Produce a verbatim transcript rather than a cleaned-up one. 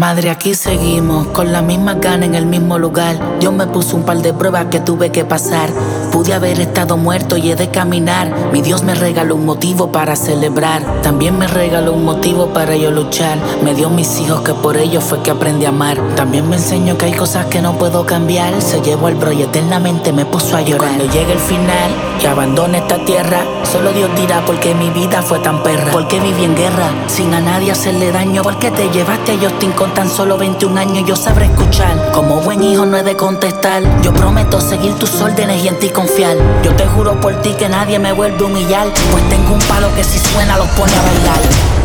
Madre, aquí seguimos, con las mismas ganas en el mismo lugar. Dios me puso un par de pruebas que tuve que pasar. Pude haber estado muerto y he de caminar. Mi Dios me regaló un motivo para celebrar. También me regaló un motivo para yo luchar. Me dio mis hijos que por ellos fue que aprendí a amar. También me enseñó que hay cosas que no puedo cambiar. Se llevó al bro y eternamente me puso a llorar. Cuando llegue el final y abandone esta tierra, solo Dios dirá por qué mi vida fue tan perra. Por qué viví en guerra, sin a nadie hacerle daño. Por qué te llevaste a Justin con tan solo veintiún años. Yo sabré escuchar, como buen hijo no he de contestar. Yo prometo seguir tus órdenes y en ti confiar. Yo te juro por ti que nadie me vuelve a humillar, pues tengo un palo que si suena los pone a bailar.